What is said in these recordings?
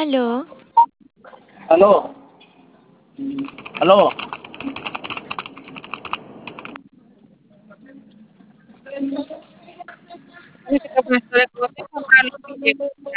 Aló, Aló, aló. Política profesora económica, Carlos Miguel.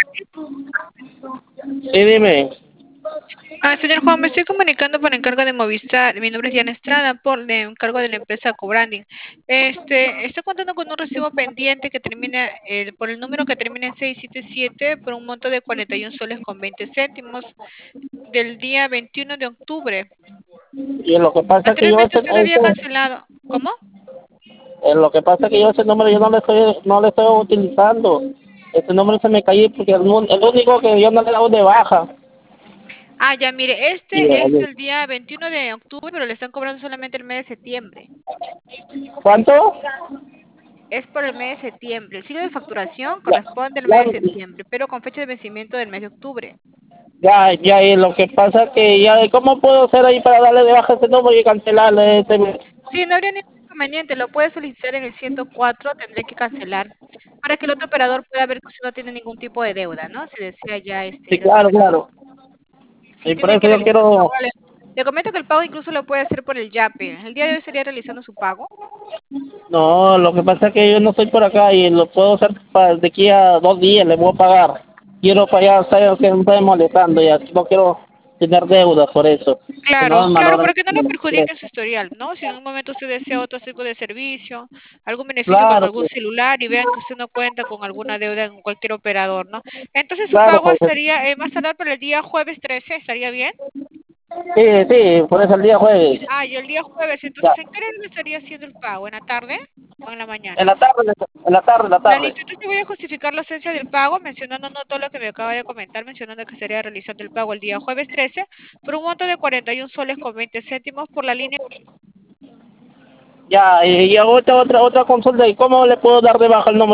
Sí, dime. Señor Juan, me estoy comunicando por encargo de Movistar. Mi nombre es Diana Estrada, por el encargo de la empresa Cobranding. Estoy contando con un recibo pendiente que termina por el número que termina en 677 por un monto de 41 soles con 20 céntimos del día 21 de octubre. Y lo que pasa es que yo Anteriormente usted había cancelado. ¿Cómo? lo que pasa es que yo ese número yo no le estoy utilizando. Ese número se me cayó porque el único que yo no le he dado de baja. Ya mire, Y, este es el día 21 de octubre, pero le están cobrando solamente el mes de septiembre. ¿Cuánto? Es por el mes de septiembre. El signo de facturación Ya, corresponde al mes ya, de septiembre, pero con fecha de vencimiento del mes de octubre. ya, y lo que pasa es que ya, ¿cómo puedo hacer ahí para darle de baja ese número y cancelarle ese mes? Sí, no habría ningún inconveniente. Lo puede solicitar en el 104, tendré que cancelar para que el otro operador pueda ver que usted no tiene ningún tipo de deuda, ¿no? Si desea ya Sí, el otro claro, operador. claro. Sí, Y por tiene eso que yo realizar su quiero. pago. Le comento que el pago incluso lo puede hacer por el Yape. El día de hoy estaría realizando su pago. No, lo que pasa es que yo no estoy por acá y lo puedo hacer de aquí a 2 días, le voy a pagar. Quiero pagar, sabes que me estoy molestando ya, no quiero tener deudas por eso. Que no Claro, me claro, malogran para que no el lo dinero. perjudique en su historial, ¿no? Si en un momento usted desea otro tipo de servicio, algún beneficio con Claro, algún celular y vean que usted no cuenta con alguna deuda en cualquier operador, ¿no? Entonces su claro, pago pues. estaría más tardar para el día jueves 13, ¿estaría bien? Sí, sí, por eso el día jueves. Y el día jueves, Ya. entonces, ¿en qué hora le estaría haciendo el pago? ¿En la tarde o en la En mañana? la tarde, en la tarde, en la Ya, tarde. listo. Entonces voy a justificar la ausencia del pago, mencionando no todo lo que me acaba de comentar, mencionando que estaría realizando el pago el día jueves 13 por un monto de 41 soles con 20 céntimos por la línea. Ya, y otra consulta, ¿y cómo le puedo dar de baja el número?